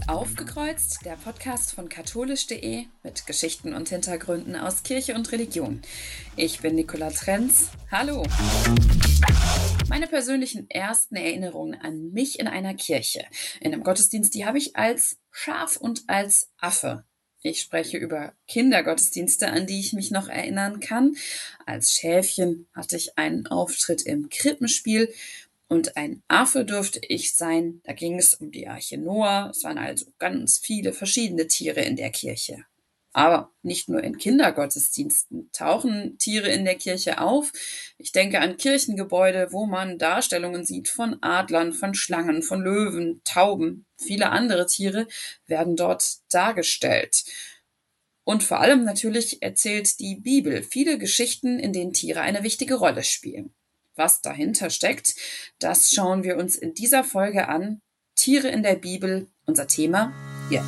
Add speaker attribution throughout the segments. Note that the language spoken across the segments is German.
Speaker 1: Aufgekreuzt, der Podcast von katholisch.de mit Geschichten und Hintergründen aus Kirche und Religion. Ich bin Nicola Trenz. Hallo! Meine persönlichen ersten Erinnerungen an mich in einer Kirche, in einem Gottesdienst, die habe ich als Schaf und als Affe. Ich spreche über Kindergottesdienste, an die ich mich noch erinnern kann. Als Schäfchen hatte ich einen Auftritt im Krippenspiel. Und ein Affe durfte ich sein. Da ging es um die Arche Noah. Es waren also ganz viele verschiedene Tiere in der Kirche. Aber nicht nur in Kindergottesdiensten tauchen Tiere in der Kirche auf. Ich denke an Kirchengebäude, wo man Darstellungen sieht von Adlern, von Schlangen, von Löwen, Tauben. Viele andere Tiere werden dort dargestellt. Und vor allem natürlich erzählt die Bibel viele Geschichten, in denen Tiere eine wichtige Rolle spielen. Was dahinter steckt, das schauen wir uns in dieser Folge an. Tiere in der Bibel, unser Thema jetzt.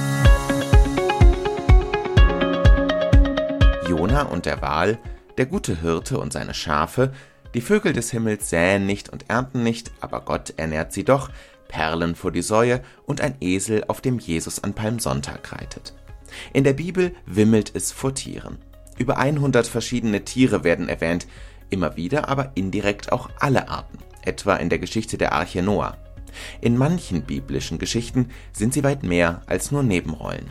Speaker 2: Jona und der Wal, der gute Hirte und seine Schafe, die Vögel des Himmels säen nicht und ernten nicht, aber Gott ernährt sie doch, Perlen vor die Säue und ein Esel, auf dem Jesus an Palmsonntag reitet. In der Bibel wimmelt es vor Tieren. Über 100 verschiedene Tiere werden erwähnt, immer wieder aber indirekt auch alle Arten, etwa in der Geschichte der Arche Noah. In manchen biblischen Geschichten sind sie weit mehr als nur Nebenrollen.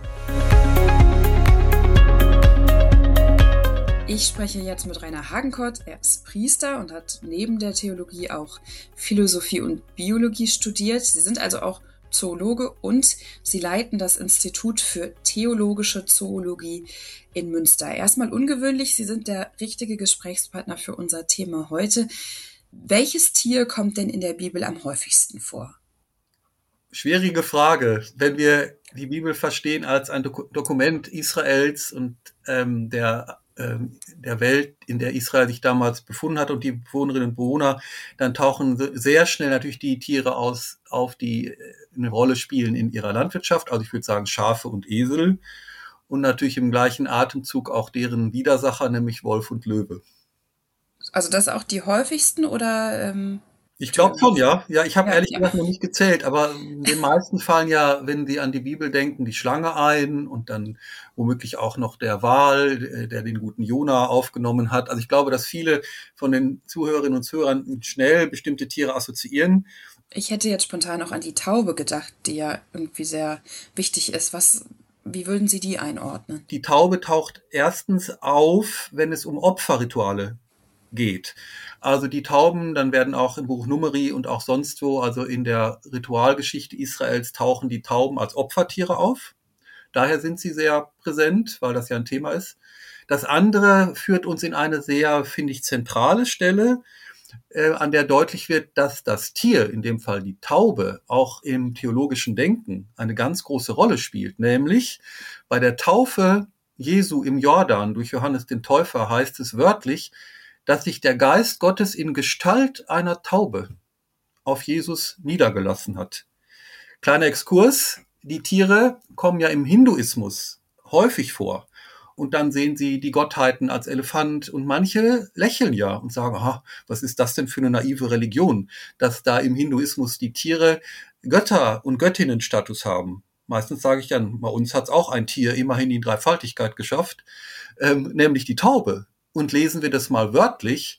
Speaker 1: Ich spreche jetzt mit Rainer Hagenkort. Er ist Priester und hat neben der Theologie auch Philosophie und Biologie studiert. Sie sind also auch Zoologe und Sie leiten das Institut für theologische Zoologie in Münster. Erstmal ungewöhnlich, Sie sind der richtige Gesprächspartner für unser Thema heute. Welches Tier kommt denn in der Bibel am häufigsten vor?
Speaker 3: Schwierige Frage. Wenn wir die Bibel verstehen als ein Dokument Israels und der Welt, in der Israel sich damals befunden hat und die Bewohnerinnen und Bewohner, dann tauchen sehr schnell natürlich die Tiere auf, die eine Rolle spielen in ihrer Landwirtschaft. Also ich würde sagen Schafe und Esel und natürlich im gleichen Atemzug auch deren Widersacher, nämlich Wolf und Löwe.
Speaker 1: Also das auch die häufigsten oder?
Speaker 3: Ich glaube schon, ja. Ja, ich habe ehrlich gesagt noch nicht gezählt, aber den meisten fallen ja, wenn sie an die Bibel denken, die Schlange ein und dann womöglich auch noch der Wal, der den guten Jona aufgenommen hat. Also ich glaube, dass viele von den Zuhörerinnen und Zuhörern schnell bestimmte Tiere assoziieren.
Speaker 1: Ich hätte jetzt spontan auch an die Taube gedacht, die ja irgendwie sehr wichtig ist. Wie würden Sie die einordnen?
Speaker 3: Die Taube taucht erstens auf, wenn es um Opferrituale geht. Also die Tauben, dann werden auch im Buch Numeri und auch sonst wo, also in der Ritualgeschichte Israels, tauchen die Tauben als Opfertiere auf. Daher sind sie sehr präsent, weil das ja ein Thema ist. Das andere führt uns in eine sehr, finde ich, zentrale Stelle, an der deutlich wird, dass das Tier, in dem Fall die Taube, auch im theologischen Denken eine ganz große Rolle spielt. Nämlich bei der Taufe Jesu im Jordan durch Johannes den Täufer heißt es wörtlich, dass sich der Geist Gottes in Gestalt einer Taube auf Jesus niedergelassen hat. Kleiner Exkurs, die Tiere kommen ja im Hinduismus häufig vor. Und dann sehen sie die Gottheiten als Elefant und manche lächeln ja und sagen, was ist das denn für eine naive Religion, dass da im Hinduismus die Tiere Götter- und Göttinnenstatus haben. Meistens sage ich dann, bei uns hat es auch ein Tier immerhin die Dreifaltigkeit geschafft, nämlich die Taube. Und lesen wir das mal wörtlich,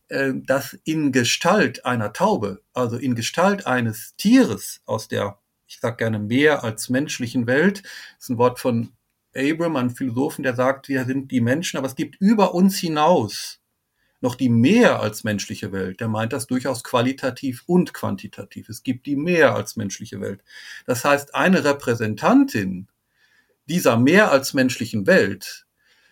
Speaker 3: dass in Gestalt einer Taube, also in Gestalt eines Tieres aus der, ich sage gerne mehr als menschlichen Welt, das ist ein Wort von Abram, einem Philosophen, der sagt, wir sind die Menschen, aber es gibt über uns hinaus noch die mehr als menschliche Welt. Der meint das durchaus qualitativ und quantitativ. Es gibt die mehr als menschliche Welt. Das heißt, eine Repräsentantin dieser mehr als menschlichen Welt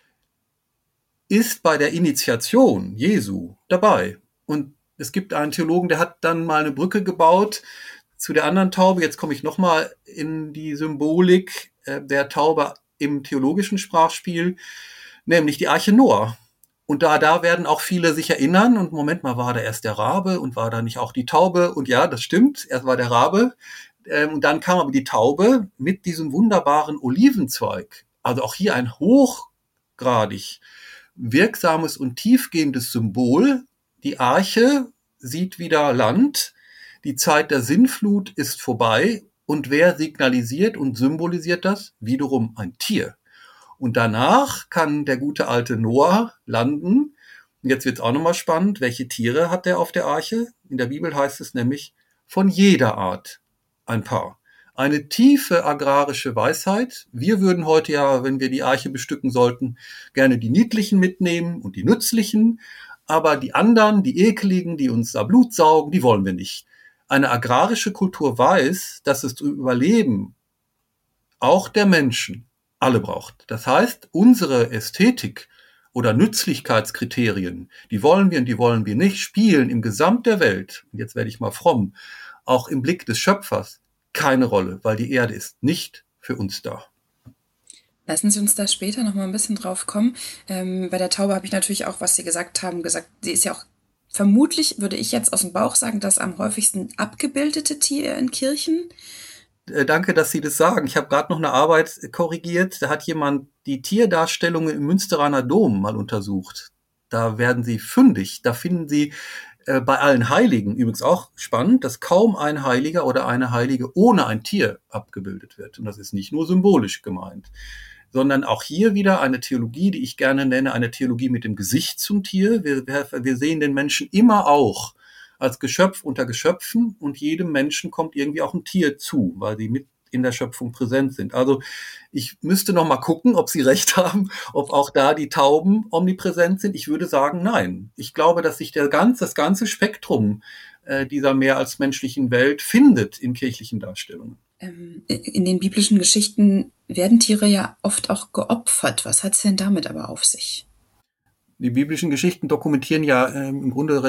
Speaker 3: ist bei der Initiation Jesu dabei. Und es gibt einen Theologen, der hat dann mal eine Brücke gebaut zu der anderen Taube. Jetzt komme ich nochmal in die Symbolik der Taube im theologischen Sprachspiel, nämlich die Arche Noah. Und da werden auch viele sich erinnern, und Moment mal, war da erst der Rabe und war da nicht auch die Taube? Und ja, das stimmt, erst war der Rabe. Und dann kam aber die Taube mit diesem wunderbaren Olivenzweig. Also auch hier ein hochgradig wirksames und tiefgehendes Symbol. Die Arche sieht wieder Land. Die Zeit der Sintflut ist vorbei Und wer signalisiert und symbolisiert das? Wiederum ein Tier. Und danach kann der gute alte Noah landen. Und jetzt wird es auch nochmal spannend. Welche Tiere hat er auf der Arche? In der Bibel heißt es nämlich von jeder Art ein paar. Eine tiefe agrarische Weisheit. Wir würden heute ja, wenn wir die Arche bestücken sollten, gerne die niedlichen mitnehmen und die nützlichen. Aber die anderen, die ekeligen, die uns da Blut saugen, die wollen wir nicht. Eine agrarische Kultur weiß, dass es zum Überleben auch der Menschen alle braucht. Das heißt, unsere Ästhetik oder Nützlichkeitskriterien, die wollen wir und die wollen wir nicht, spielen im Gesamt der Welt, und jetzt werde ich mal fromm, auch im Blick des Schöpfers keine Rolle, weil die Erde ist nicht für uns da.
Speaker 1: Lassen Sie uns da später noch mal ein bisschen drauf kommen. Bei der Taube habe ich natürlich auch, was Sie gesagt haben, gesagt, sie ist ja auch vermutlich, würde ich jetzt aus dem Bauch sagen, das am häufigsten abgebildete Tier in Kirchen.
Speaker 3: Danke, dass Sie das sagen. Ich habe gerade noch eine Arbeit korrigiert. Da hat jemand die Tierdarstellungen im Münsteraner Dom mal untersucht. Da werden Sie fündig. Da finden Sie bei allen Heiligen, übrigens auch spannend, dass kaum ein Heiliger oder eine Heilige ohne ein Tier abgebildet wird. Und das ist nicht nur symbolisch gemeint, sondern auch hier wieder eine Theologie, die ich gerne nenne, eine Theologie mit dem Gesicht zum Tier. Wir sehen den Menschen immer auch als Geschöpf unter Geschöpfen und jedem Menschen kommt irgendwie auch ein Tier zu, weil sie mit in der Schöpfung präsent sind. Also ich müsste noch mal gucken, ob Sie recht haben, ob auch da die Tauben omnipräsent sind. Ich würde sagen, nein. Ich glaube, dass sich das ganze Spektrum dieser mehr als menschlichen Welt findet in kirchlichen Darstellungen.
Speaker 1: In den biblischen Geschichten werden Tiere ja oft auch geopfert. Was hat es denn damit aber auf sich?
Speaker 3: Die biblischen Geschichten dokumentieren ja im Grunde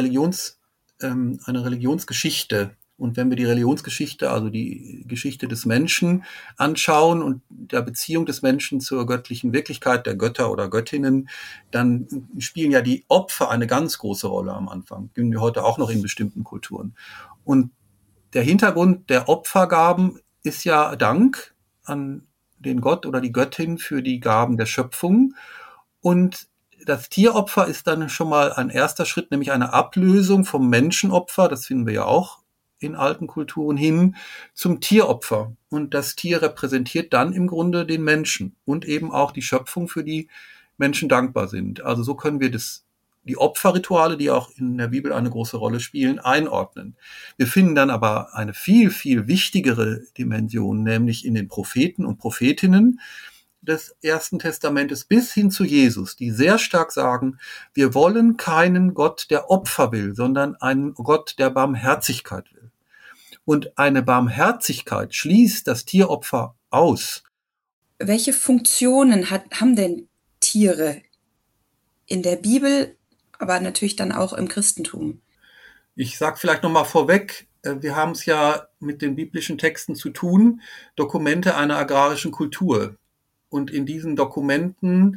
Speaker 3: eine Religionsgeschichte. Und wenn wir die Religionsgeschichte, also die Geschichte des Menschen anschauen und der Beziehung des Menschen zur göttlichen Wirklichkeit, der Götter oder Göttinnen, dann spielen ja die Opfer eine ganz große Rolle am Anfang. Finden wir heute auch noch in bestimmten Kulturen. Und der Hintergrund der Opfergaben ist ja Dank an den Gott oder die Göttin für die Gaben der Schöpfung. Und das Tieropfer ist dann schon mal ein erster Schritt, nämlich eine Ablösung vom Menschenopfer, das finden wir ja auch in alten Kulturen, hin zum Tieropfer. Und das Tier repräsentiert dann im Grunde den Menschen und eben auch die Schöpfung, für die Menschen dankbar sind. Also so können wir die Opferrituale, die auch in der Bibel eine große Rolle spielen, einordnen. Wir finden dann aber eine viel, viel wichtigere Dimension, nämlich in den Propheten und Prophetinnen des Ersten Testamentes bis hin zu Jesus, die sehr stark sagen, wir wollen keinen Gott, der Opfer will, sondern einen Gott, der Barmherzigkeit will. Und eine Barmherzigkeit schließt das Tieropfer aus.
Speaker 1: Welche Funktionen haben denn Tiere in der Bibel, aber natürlich dann auch im Christentum?
Speaker 3: Ich sage vielleicht noch mal vorweg, wir haben es ja mit den biblischen Texten zu tun, Dokumente einer agrarischen Kultur. Und in diesen Dokumenten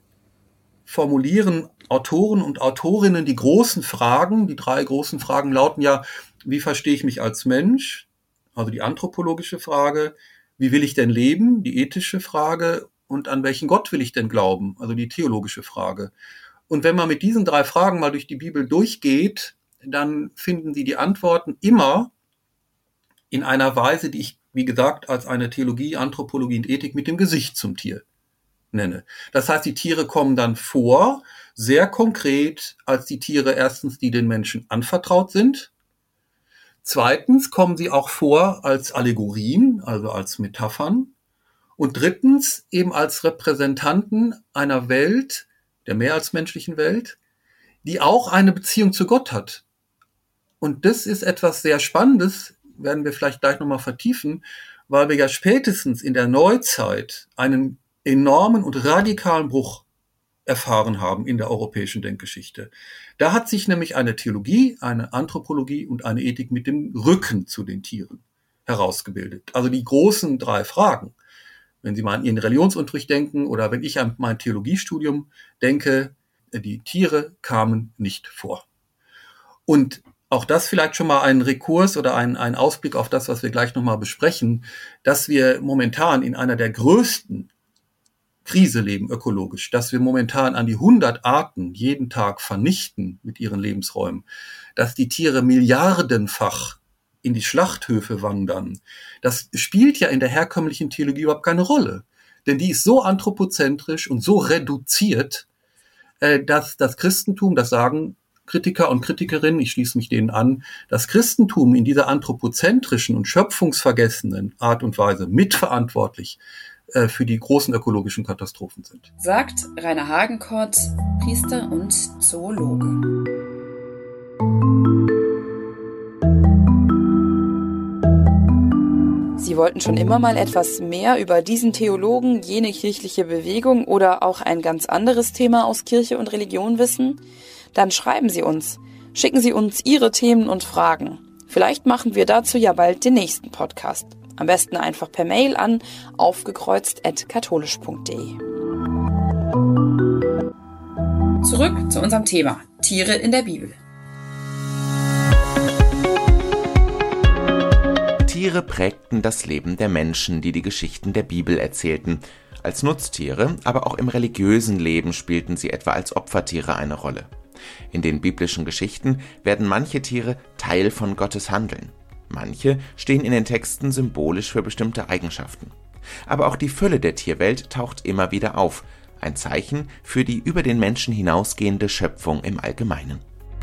Speaker 3: formulieren Autoren und Autorinnen die großen Fragen. Die 3 großen Fragen lauten ja, wie verstehe ich mich als Mensch? Also die anthropologische Frage. Wie will ich denn leben? Die ethische Frage. Und an welchen Gott will ich denn glauben? Also die theologische Frage. Und wenn man mit diesen 3 Fragen mal durch die Bibel durchgeht, dann finden Sie die Antworten immer in einer Weise, die ich, wie gesagt, als eine Theologie, Anthropologie und Ethik mit dem Gesicht zum Tier nenne. Das heißt, die Tiere kommen dann vor, sehr konkret als die Tiere erstens, die den Menschen anvertraut sind. Zweitens kommen sie auch vor als Allegorien, also als Metaphern. Und drittens eben als Repräsentanten einer Welt, der mehr als menschlichen Welt, die auch eine Beziehung zu Gott hat. Und das ist etwas sehr Spannendes, werden wir vielleicht gleich nochmal vertiefen, weil wir ja spätestens in der Neuzeit einen enormen und radikalen Bruch erfahren haben in der europäischen Denkgeschichte. Da hat sich nämlich eine Theologie, eine Anthropologie und eine Ethik mit dem Rücken zu den Tieren herausgebildet. Also die großen 3 Fragen. Wenn Sie mal an Ihren Religionsunterricht denken oder wenn ich an mein Theologiestudium denke, die Tiere kamen nicht vor. Und auch das vielleicht schon mal ein Rekurs oder ein Ausblick auf das, was wir gleich nochmal besprechen, dass wir momentan in einer der größten Krise leben, ökologisch, dass wir momentan an die 100 Arten jeden Tag vernichten mit ihren Lebensräumen, dass die Tiere milliardenfach in die Schlachthöfe wandern, das spielt ja in der herkömmlichen Theologie überhaupt keine Rolle. Denn die ist so anthropozentrisch und so reduziert, dass das Christentum, das sagen Kritiker und Kritikerinnen, ich schließe mich denen an, das Christentum in dieser anthropozentrischen und schöpfungsvergessenen Art und Weise mitverantwortlich für die großen ökologischen Katastrophen sind.
Speaker 1: Sagt Rainer Hagenkort, Priester und Zoologe. Sie wollten schon immer mal etwas mehr über diesen Theologen, jene kirchliche Bewegung oder auch ein ganz anderes Thema aus Kirche und Religion wissen? Dann schreiben Sie uns. Schicken Sie uns Ihre Themen und Fragen. Vielleicht machen wir dazu ja bald den nächsten Podcast. Am besten einfach per Mail an aufgekreuzt@katholisch.de. Zurück zu unserem Thema: Tiere in der Bibel.
Speaker 2: Tiere prägten das Leben der Menschen, die die Geschichten der Bibel erzählten. Als Nutztiere, aber auch im religiösen Leben spielten sie etwa als Opfertiere eine Rolle. In den biblischen Geschichten werden manche Tiere Teil von Gottes Handeln. Manche stehen in den Texten symbolisch für bestimmte Eigenschaften. Aber auch die Fülle der Tierwelt taucht immer wieder auf, ein Zeichen für die über den Menschen hinausgehende Schöpfung im Allgemeinen.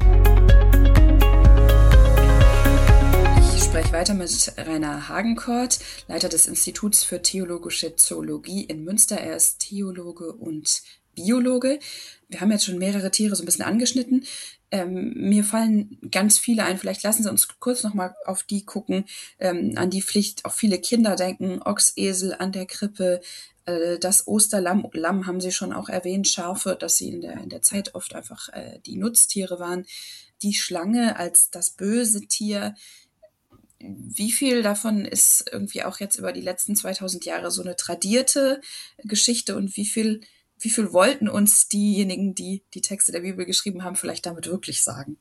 Speaker 1: Ich spreche weiter mit Rainer Hagenkort, Leiter des Instituts für Theologische Zoologie in Münster. Er ist Theologe und Biologe. Wir haben jetzt schon mehrere Tiere so ein bisschen angeschnitten. Mir fallen ganz viele ein. Vielleicht lassen Sie uns kurz nochmal auf die gucken, an die Pflicht auf viele Kinder denken. Ochs, Esel an der Krippe, das Osterlamm, Lamm haben Sie schon auch erwähnt, Schafe, dass sie in der Zeit oft einfach die Nutztiere waren. Die Schlange als das böse Tier. Wie viel davon ist irgendwie auch jetzt über die letzten 2000 Jahre so eine tradierte Geschichte und wie viel wollten uns diejenigen, die die Texte der Bibel geschrieben haben, vielleicht damit wirklich sagen?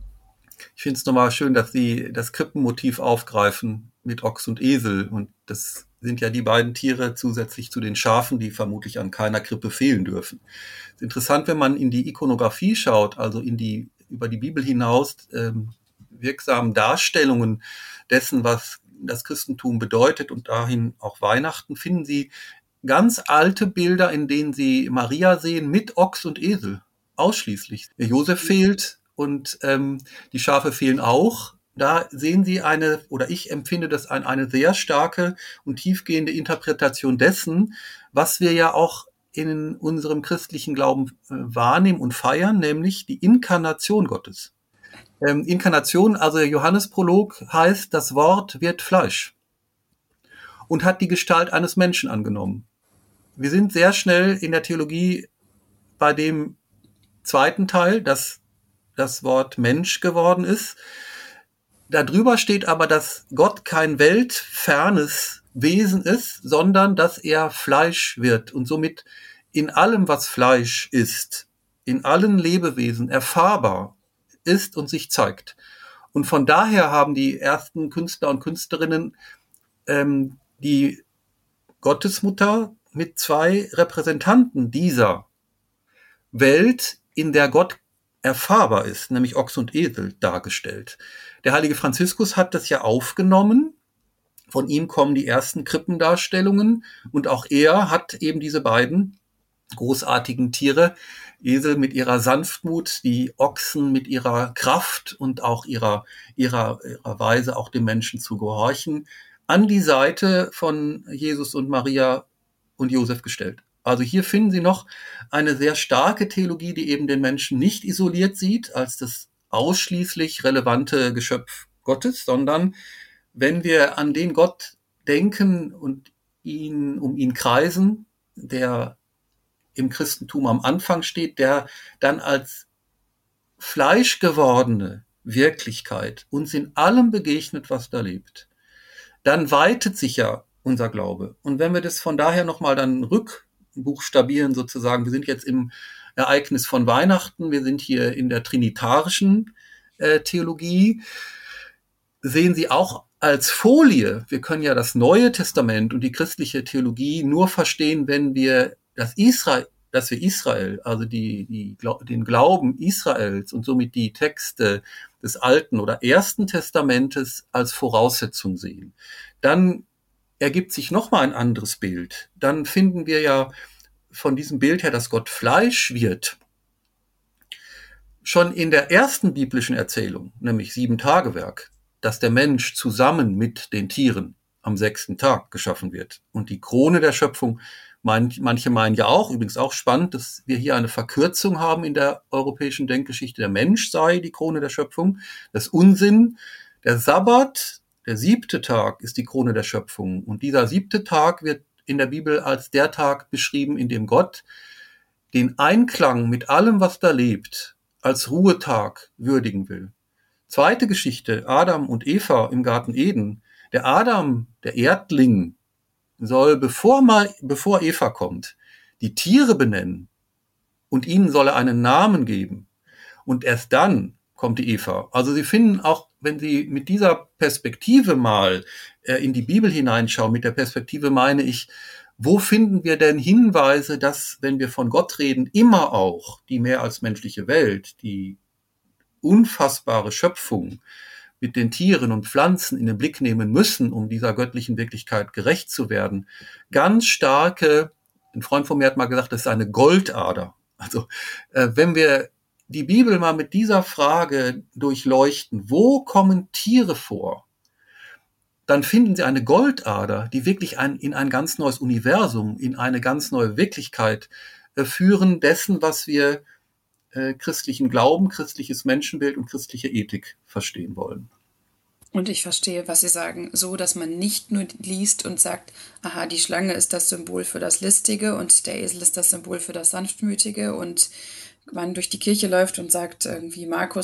Speaker 3: Ich finde es nochmal schön, dass Sie das Krippenmotiv aufgreifen mit Ochs und Esel. Und das sind ja die beiden Tiere zusätzlich zu den Schafen, die vermutlich an keiner Krippe fehlen dürfen. Es ist interessant, wenn man in die Ikonografie schaut, also über die Bibel hinaus wirksamen Darstellungen dessen, was das Christentum bedeutet und dahin auch Weihnachten, finden Sie ganz alte Bilder, in denen Sie Maria sehen mit Ochs und Esel, ausschließlich. Josef fehlt und die Schafe fehlen auch. Da sehen Sie ich empfinde das eine sehr starke und tiefgehende Interpretation dessen, was wir ja auch in unserem christlichen Glauben wahrnehmen und feiern, nämlich die Inkarnation Gottes. Inkarnation, also der Johannesprolog heißt, das Wort wird Fleisch und hat die Gestalt eines Menschen angenommen. Wir sind sehr schnell in der Theologie bei dem zweiten Teil, dass das Wort Mensch geworden ist. Darüber steht aber, dass Gott kein weltfernes Wesen ist, sondern dass er Fleisch wird und somit in allem, was Fleisch ist, in allen Lebewesen erfahrbar ist und sich zeigt. Und von daher haben die ersten Künstler und Künstlerinnen die Gottesmutter mit zwei Repräsentanten dieser Welt, in der Gott erfahrbar ist, nämlich Ochs und Esel, dargestellt. Der heilige Franziskus hat das ja aufgenommen. Von ihm kommen die ersten Krippendarstellungen und auch er hat eben diese beiden großartigen Tiere, Esel mit ihrer Sanftmut, die Ochsen mit ihrer Kraft und auch ihrer Weise, auch dem Menschen zu gehorchen, an die Seite von Jesus und Maria und Josef gestellt. Also hier finden Sie noch eine sehr starke Theologie, die eben den Menschen nicht isoliert sieht als das ausschließlich relevante Geschöpf Gottes, sondern wenn wir an den Gott denken und um ihn kreisen, der im Christentum am Anfang steht, der dann als fleischgewordene Wirklichkeit uns in allem begegnet, was da lebt, dann weitet sich ja unser Glaube. Und wenn wir das von daher nochmal dann rückbuchstabieren sozusagen, wir sind jetzt im Ereignis von Weihnachten, wir sind hier in der trinitarischen Theologie, sehen Sie auch als Folie, wir können ja das Neue Testament und die christliche Theologie nur verstehen, wenn wir das dass wir Israel, also den Glauben Israels und somit die Texte des Alten oder Ersten Testamentes als Voraussetzung sehen, dann ergibt sich nochmal ein anderes Bild. Dann finden wir ja von diesem Bild her, dass Gott Fleisch wird, schon in der ersten biblischen Erzählung, nämlich 7-Tage-Werk, dass der Mensch zusammen mit den Tieren am 6. Tag geschaffen wird. Und die Krone der Schöpfung, manche meinen ja auch, übrigens auch spannend, dass wir hier eine Verkürzung haben in der europäischen Denkgeschichte. Der Mensch sei die Krone der Schöpfung. Das ist Unsinn. Der Sabbat, der 7. Tag, ist die Krone der Schöpfung. Und dieser 7. Tag wird in der Bibel als der Tag beschrieben, in dem Gott den Einklang mit allem, was da lebt, als Ruhetag würdigen will. Zweite Geschichte, Adam und Eva im Garten Eden. Der Adam, der Erdling, soll, bevor Eva kommt, die Tiere benennen und ihnen soll er einen Namen geben. Und erst dann kommt die Eva. Also Sie finden auch, wenn Sie mit dieser Perspektive mal in die Bibel hineinschauen, mit der Perspektive meine ich, wo finden wir denn Hinweise, dass, wenn wir von Gott reden, immer auch die mehr als menschliche Welt, die unfassbare Schöpfung mit den Tieren und Pflanzen in den Blick nehmen müssen, um dieser göttlichen Wirklichkeit gerecht zu werden, ganz starke, ein Freund von mir hat mal gesagt, das ist eine Goldader. Also wenn wir die Bibel mal mit dieser Frage durchleuchten, wo kommen Tiere vor, dann finden Sie eine Goldader, die wirklich in ein ganz neues Universum, in eine ganz neue Wirklichkeit führen dessen, was wir christlichen Glauben, christliches Menschenbild und christliche Ethik verstehen wollen.
Speaker 1: Und ich verstehe, was Sie sagen, so, dass man nicht nur liest und sagt, aha, die Schlange ist das Symbol für das Listige und der Esel ist das Symbol für das Sanftmütige und man durch die Kirche läuft und sagt, irgendwie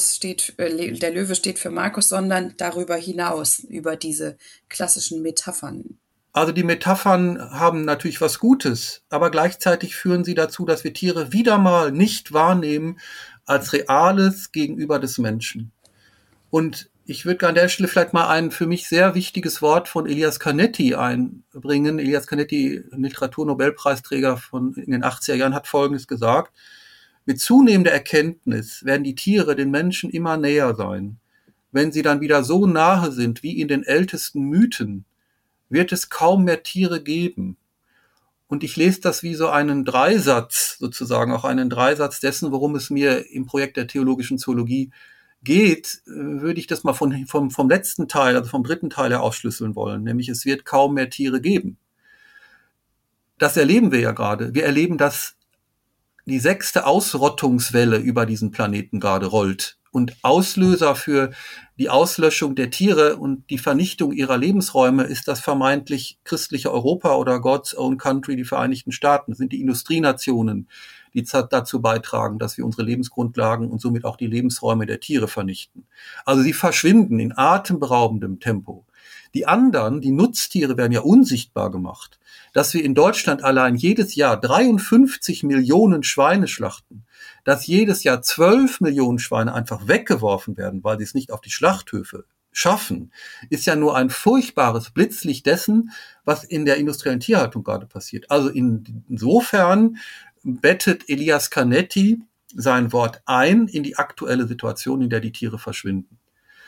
Speaker 1: der Löwe steht für Markus, sondern darüber hinaus, über diese klassischen Metaphern.
Speaker 3: Also die Metaphern haben natürlich was Gutes, aber gleichzeitig führen sie dazu, dass wir Tiere wieder mal nicht wahrnehmen als Reales gegenüber des Menschen. Und ich würde an der Stelle vielleicht mal ein für mich sehr wichtiges Wort von Elias Canetti einbringen. Elias Canetti, Literaturnobelpreisträger in den 80er Jahren, hat Folgendes gesagt: Mit zunehmender Erkenntnis werden die Tiere den Menschen immer näher sein. Wenn sie dann wieder so nahe sind wie in den ältesten Mythen, wird es kaum mehr Tiere geben. Und ich lese das wie so einen Dreisatz, sozusagen auch einen Dreisatz dessen, worum es mir im Projekt der theologischen Zoologie geht, würde ich das mal vom letzten Teil, also vom 3. Teil her aufschlüsseln wollen, nämlich es wird kaum mehr Tiere geben. Das erleben wir ja gerade. Wir erleben, dass die 6. Ausrottungswelle über diesen Planeten gerade rollt. Und Auslöser für die Auslöschung der Tiere und die Vernichtung ihrer Lebensräume ist das vermeintlich christliche Europa oder God's Own Country, die Vereinigten Staaten. Das sind die Industrienationen, die dazu beitragen, dass wir unsere Lebensgrundlagen und somit auch die Lebensräume der Tiere vernichten. Also sie verschwinden in atemberaubendem Tempo. Die anderen, die Nutztiere, werden ja unsichtbar gemacht. Dass wir in Deutschland allein jedes Jahr 53 Millionen Schweine schlachten, dass jedes Jahr 12 Millionen Schweine einfach weggeworfen werden, weil sie es nicht auf die Schlachthöfe schaffen, ist ja nur ein furchtbares Blitzlicht dessen, was in der industriellen Tierhaltung gerade passiert. Also insofern bettet Elias Canetti sein Wort ein in die aktuelle Situation, in der die Tiere verschwinden.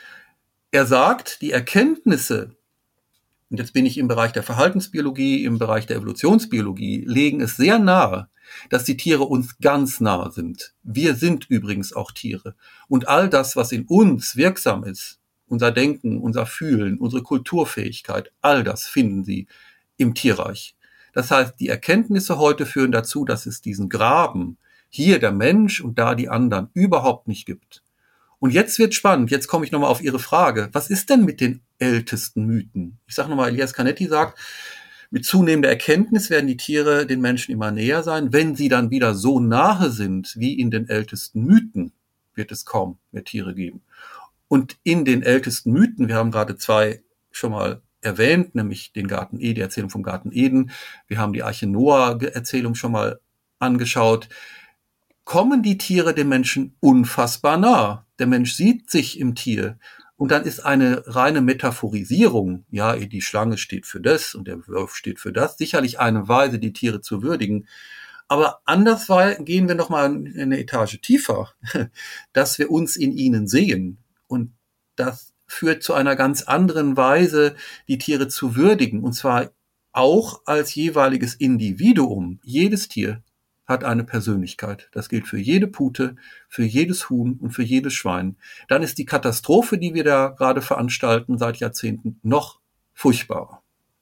Speaker 3: Er sagt, die Erkenntnisse, und jetzt bin ich im Bereich der Verhaltensbiologie, im Bereich der Evolutionsbiologie, legen es sehr nahe, dass die Tiere uns ganz nahe sind. Wir sind übrigens auch Tiere. Und all das, was in uns wirksam ist, unser Denken, unser Fühlen, unsere Kulturfähigkeit, all das finden Sie im Tierreich. Das heißt, die Erkenntnisse heute führen dazu, dass es diesen Graben, hier der Mensch und da die anderen, überhaupt nicht gibt. Und jetzt wird spannend, jetzt komme ich nochmal auf Ihre Frage. Was ist denn mit den ältesten Mythen? Ich sage nochmal, Elias Canetti sagt, mit zunehmender Erkenntnis werden die Tiere den Menschen immer näher sein. Wenn sie dann wieder so nahe sind wie in den ältesten Mythen, wird es kaum mehr Tiere geben. Und in den ältesten Mythen, wir haben gerade 2 schon mal erwähnt, nämlich den Garten Eden, die Erzählung vom Garten Eden, wir haben die Arche Noah-Erzählung schon mal angeschaut, kommen die Tiere dem Menschen unfassbar nah. Der Mensch sieht sich im Tier und dann ist eine reine Metaphorisierung, ja, die Schlange steht für das und der Wolf steht für das, sicherlich eine Weise, die Tiere zu würdigen, Aber gehen wir nochmal eine Etage tiefer, dass wir uns in ihnen sehen. Und das führt zu einer ganz anderen Weise, die Tiere zu würdigen. Und zwar auch als jeweiliges Individuum. Jedes Tier hat eine Persönlichkeit. Das gilt für jede Pute, für jedes Huhn und für jedes Schwein. Dann ist die Katastrophe, die wir da gerade veranstalten seit Jahrzehnten, noch furchtbarer.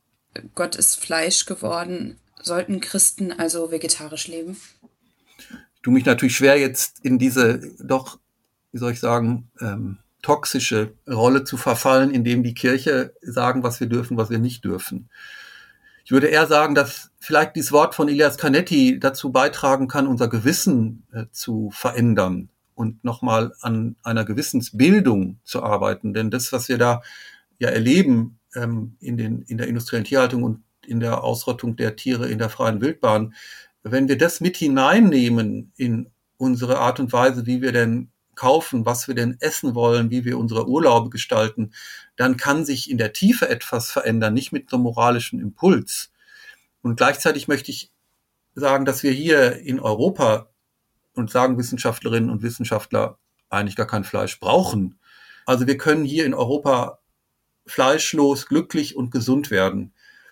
Speaker 1: Gott ist Fleisch geworden. Sollten Christen also vegetarisch leben?
Speaker 3: Ich tue mich natürlich schwer, jetzt in diese doch, wie soll ich sagen, toxische Rolle zu verfallen, indem die Kirche sagen, was wir dürfen, was wir nicht dürfen. Ich würde eher sagen, dass vielleicht dieses Wort von Elias Canetti dazu beitragen kann, unser Gewissen zu verändern und nochmal an einer Gewissensbildung zu arbeiten. Denn das, was wir da ja erleben in der industriellen Tierhaltung und in der Ausrottung der Tiere in der freien Wildbahn, wenn wir das mit hineinnehmen in unsere Art und Weise, wie wir denn kaufen, was wir denn essen wollen, wie wir unsere Urlaube gestalten, dann kann sich in der Tiefe etwas verändern, nicht mit einem moralischen Impuls. Und gleichzeitig möchte ich sagen, dass wir hier in Europa, und sagen Wissenschaftlerinnen und Wissenschaftler, eigentlich gar kein Fleisch brauchen. Also wir können hier in Europa fleischlos, glücklich und gesund werden.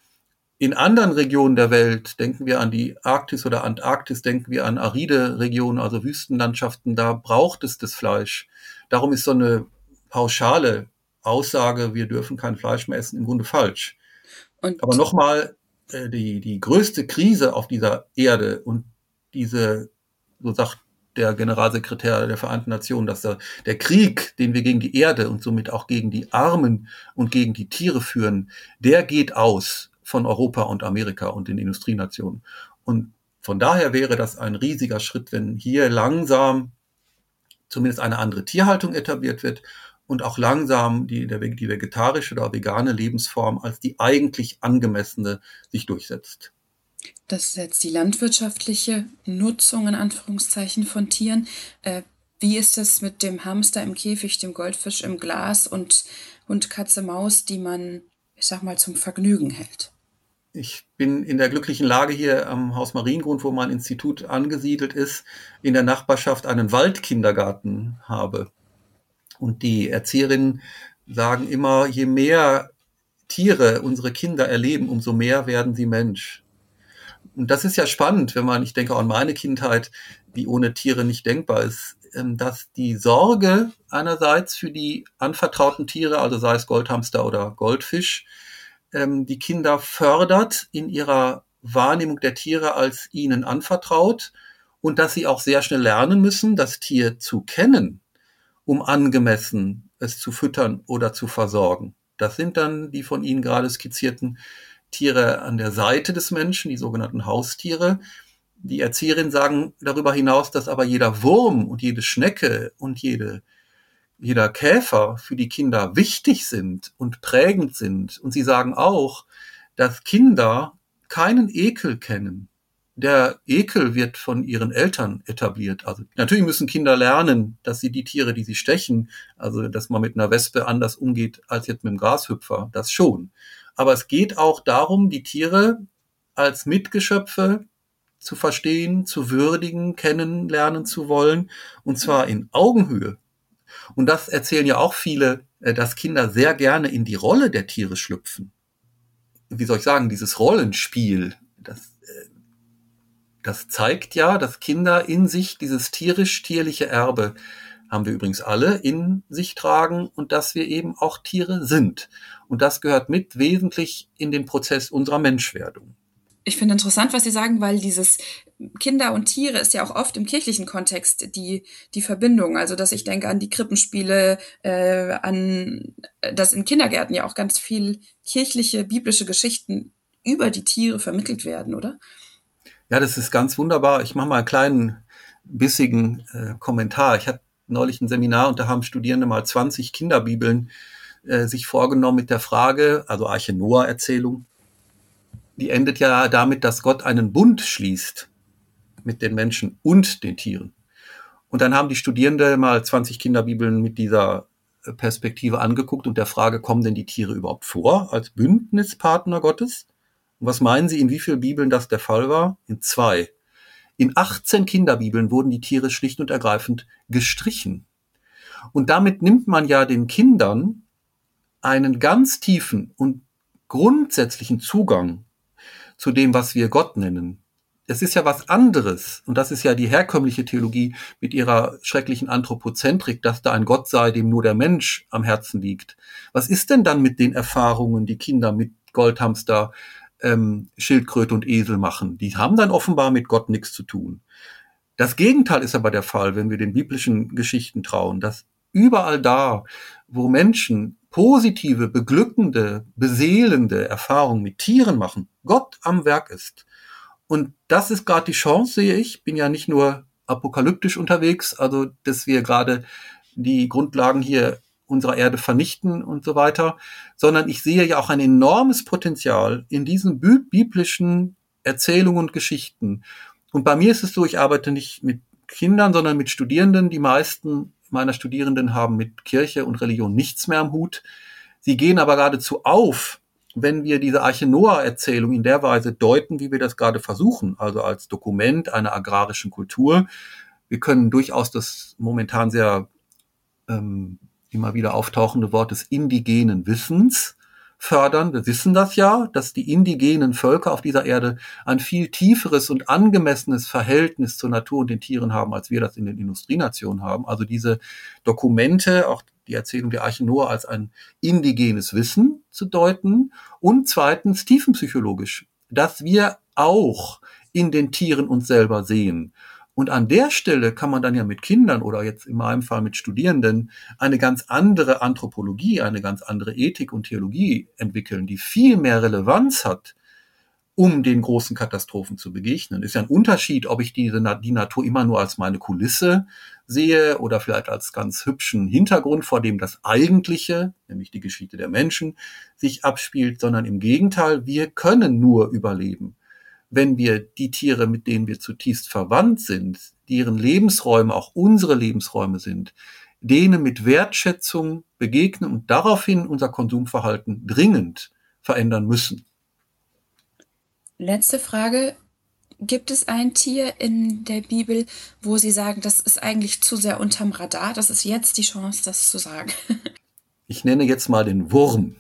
Speaker 3: In anderen Regionen der Welt, denken wir an die Arktis oder Antarktis, denken wir an aride Regionen, also Wüstenlandschaften, da braucht es das Fleisch. Darum ist so eine pauschale Aussage, wir dürfen kein Fleisch mehr essen, im Grunde falsch. Aber nochmal, die größte Krise auf dieser Erde und diese, so sagt der Generalsekretär der Vereinten Nationen, dass der Krieg, den wir gegen die Erde und somit auch gegen die Armen und gegen die Tiere führen, der geht aus von Europa und Amerika und den Industrienationen. Und von daher wäre das ein riesiger Schritt, wenn hier langsam zumindest eine andere Tierhaltung etabliert wird und auch langsam die vegetarische oder vegane Lebensform als die eigentlich angemessene sich durchsetzt.
Speaker 1: Das ist jetzt die landwirtschaftliche Nutzung in Anführungszeichen von Tieren. Wie ist es mit dem Hamster im Käfig, dem Goldfisch im Glas und Hund, Katze, Maus, die man, ich sag mal, zum Vergnügen hält?
Speaker 3: Ich bin in der glücklichen Lage, hier am Haus Mariengrund, wo mein Institut angesiedelt ist, in der Nachbarschaft einen Waldkindergarten habe. Und die Erzieherinnen sagen immer, je mehr Tiere unsere Kinder erleben, umso mehr werden sie Mensch. Und das ist ja spannend, ich denke auch an meine Kindheit, die ohne Tiere nicht denkbar ist, dass die Sorge einerseits für die anvertrauten Tiere, also sei es Goldhamster oder Goldfisch, die Kinder fördert in ihrer Wahrnehmung der Tiere als ihnen anvertraut und dass sie auch sehr schnell lernen müssen, das Tier zu kennen, um angemessen es zu füttern oder zu versorgen. Das sind dann die von Ihnen gerade skizzierten Tiere an der Seite des Menschen, die sogenannten Haustiere. Die Erzieherinnen sagen darüber hinaus, dass aber jeder Wurm und jede Schnecke und jeder Käfer für die Kinder wichtig sind und prägend sind. Und sie sagen auch, dass Kinder keinen Ekel kennen. Der Ekel wird von ihren Eltern etabliert. Also natürlich müssen Kinder lernen, dass sie die Tiere, die sie stechen, also dass man mit einer Wespe anders umgeht als jetzt mit einem Grashüpfer, das schon. Aber es geht auch darum, die Tiere als Mitgeschöpfe zu verstehen, zu würdigen, kennenlernen zu wollen, und zwar in Augenhöhe. Und das erzählen ja auch viele, dass Kinder sehr gerne in die Rolle der Tiere schlüpfen. Wie soll ich sagen, dieses Rollenspiel, das zeigt ja, dass Kinder in sich dieses tierisch-tierliche Erbe, haben wir übrigens alle, in sich tragen und dass wir eben auch Tiere sind. Und das gehört mit wesentlich in den Prozess unserer Menschwerdung.
Speaker 1: Ich finde interessant, was Sie sagen, weil dieses Kinder und Tiere ist ja auch oft im kirchlichen Kontext die Verbindung. Also, dass ich denke an die Krippenspiele, an dass in Kindergärten ja auch ganz viel kirchliche, biblische Geschichten über die Tiere vermittelt werden, oder?
Speaker 3: Ja, das ist ganz wunderbar. Ich mache mal einen kleinen, bissigen Kommentar. Ich hatte neulich ein Seminar und da haben Studierende mal 20 Kinderbibeln sich vorgenommen mit der Frage, also Arche Noah-Erzählung, die endet ja damit, dass Gott einen Bund schließt mit den Menschen und den Tieren. Und dann haben die Studierende mal 20 Kinderbibeln mit dieser Perspektive angeguckt und der Frage, kommen denn die Tiere überhaupt vor als Bündnispartner Gottes? Und was meinen Sie, in wie vielen Bibeln das der Fall war? In 2. In 18 Kinderbibeln wurden die Tiere schlicht und ergreifend gestrichen. Und damit nimmt man ja den Kindern einen ganz tiefen und grundsätzlichen Zugang zu dem, was wir Gott nennen. Es ist ja was anderes, und das ist ja die herkömmliche Theologie mit ihrer schrecklichen Anthropozentrik, dass da ein Gott sei, dem nur der Mensch am Herzen liegt. Was ist denn dann mit den Erfahrungen, die Kinder mit Goldhamster, Schildkröte und Esel machen? Die haben dann offenbar mit Gott nichts zu tun. Das Gegenteil ist aber der Fall, wenn wir den biblischen Geschichten trauen, dass überall da, wo Menschen positive, beglückende, beseelende Erfahrungen mit Tieren machen, Gott am Werk ist. Und das ist gerade die Chance, sehe ich. Bin ja nicht nur apokalyptisch unterwegs, also dass wir gerade die Grundlagen hier unserer Erde vernichten und so weiter, sondern ich sehe ja auch ein enormes Potenzial in diesen biblischen Erzählungen und Geschichten. Und bei mir ist es so, ich arbeite nicht mit Kindern, sondern mit Studierenden. Die meisten meiner Studierenden haben mit Kirche und Religion nichts mehr am Hut. Sie gehen aber geradezu auf, wenn wir diese Arche Noah-Erzählung in der Weise deuten, wie wir das gerade versuchen, also als Dokument einer agrarischen Kultur. Wir können durchaus das momentan sehr immer wieder auftauchende Wort des indigenen Wissens fördern. Wir wissen das ja, dass die indigenen Völker auf dieser Erde ein viel tieferes und angemessenes Verhältnis zur Natur und den Tieren haben, als wir das in den Industrienationen haben. Also diese Dokumente, auch die Erzählung der Arche Noah als ein indigenes Wissen zu deuten. Und zweitens tiefenpsychologisch, dass wir auch in den Tieren uns selber sehen. Und an der Stelle kann man dann ja mit Kindern oder jetzt in meinem Fall mit Studierenden eine ganz andere Anthropologie, eine ganz andere Ethik und Theologie entwickeln, die viel mehr Relevanz hat, um den großen Katastrophen zu begegnen. Ist ja ein Unterschied, ob ich die Natur immer nur als meine Kulisse sehe oder vielleicht als ganz hübschen Hintergrund, vor dem das Eigentliche, nämlich die Geschichte der Menschen, sich abspielt, sondern im Gegenteil, wir können nur überleben, wenn wir die Tiere, mit denen wir zutiefst verwandt sind, deren Lebensräume auch unsere Lebensräume sind, denen mit Wertschätzung begegnen und daraufhin unser Konsumverhalten dringend verändern müssen.
Speaker 1: Letzte Frage. Gibt es ein Tier in der Bibel, wo Sie sagen, das ist eigentlich zu sehr unterm Radar? Das ist jetzt die Chance, das zu sagen.
Speaker 3: Ich nenne jetzt mal den Wurm.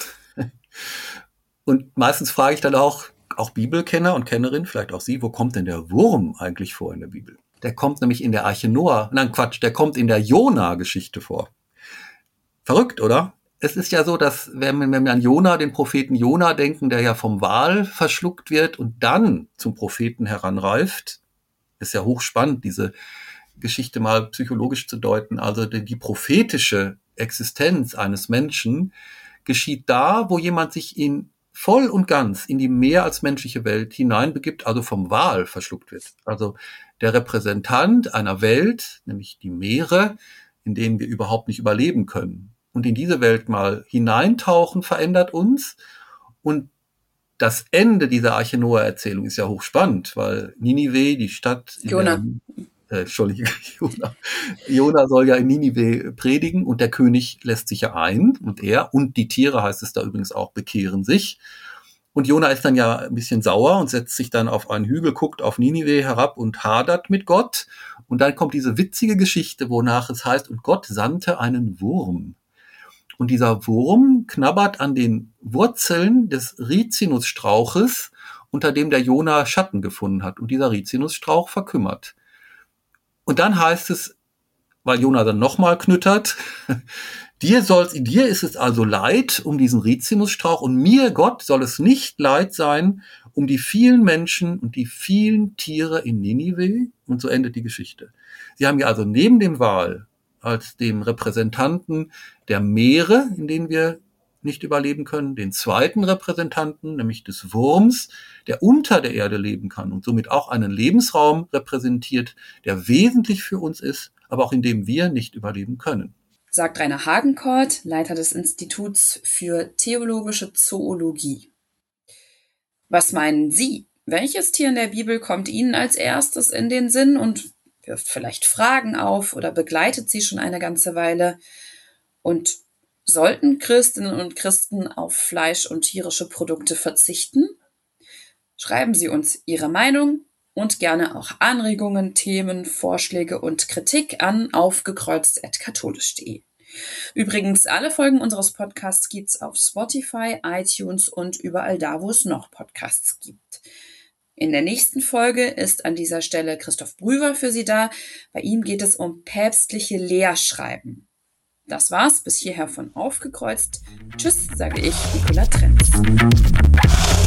Speaker 3: Und meistens frage ich dann auch Bibelkenner und Kennerinnen, vielleicht auch Sie, wo kommt denn der Wurm eigentlich vor in der Bibel? Der kommt nämlich in der Arche Noah, der kommt in der Jona-Geschichte vor. Verrückt, oder? Es ist ja so, dass wenn wir an Jona, den Propheten Jona denken, der ja vom Wal verschluckt wird und dann zum Propheten heranreift, ist ja hochspannend, diese Geschichte mal psychologisch zu deuten. Also die prophetische Existenz eines Menschen geschieht da, wo jemand sich voll und ganz in die mehr als menschliche Welt hineinbegibt, also vom Wal verschluckt wird. Also der Repräsentant einer Welt, nämlich die Meere, in denen wir überhaupt nicht überleben können. Und in diese Welt mal hineintauchen, verändert uns. Und das Ende dieser Arche Noah-Erzählung ist ja hochspannend, weil Ninive, die Stadt... Jona soll ja in Ninive predigen und der König lässt sich ja ein und er und die Tiere, heißt es da übrigens auch, bekehren sich. Und Jona ist dann ja ein bisschen sauer und setzt sich dann auf einen Hügel, guckt auf Ninive herab und hadert mit Gott. Und dann kommt diese witzige Geschichte, wonach es heißt, und Gott sandte einen Wurm. Und dieser Wurm knabbert an den Wurzeln des Rizinusstrauches, unter dem der Jona Schatten gefunden hat. Und dieser Rizinusstrauch verkümmert. Und dann heißt es, weil Jona dann nochmal knüttert, dir ist es also leid um diesen Rizinusstrauch und mir, Gott, soll es nicht leid sein um die vielen Menschen und die vielen Tiere in Ninive. Und so endet die Geschichte. Sie haben ja also neben dem Wal als dem Repräsentanten der Meere, in denen wir nicht überleben können, den zweiten Repräsentanten, nämlich des Wurms, der unter der Erde leben kann und somit auch einen Lebensraum repräsentiert, der wesentlich für uns ist, aber auch in dem wir nicht überleben können.
Speaker 1: Sagt Rainer Hagenkort, Leiter des Instituts für Theologische Zoologie. Was meinen Sie? Welches Tier in der Bibel kommt Ihnen als erstes in den Sinn und wirft vielleicht Fragen auf oder begleitet Sie schon eine ganze Weile? Und sollten Christinnen und Christen auf Fleisch und tierische Produkte verzichten? Schreiben Sie uns Ihre Meinung Und gerne auch Anregungen, Themen, Vorschläge und Kritik an aufgekreuzt@katholisch.de. Übrigens, alle Folgen unseres Podcasts gibt's auf Spotify, iTunes und überall da, wo es noch Podcasts gibt. In der nächsten Folge ist an dieser Stelle Christoph Brüwer für Sie da. Bei ihm geht es um päpstliche Lehrschreiben. Das war's bis hierher von Aufgekreuzt. Tschüss, sage ich, Nicola Trenz.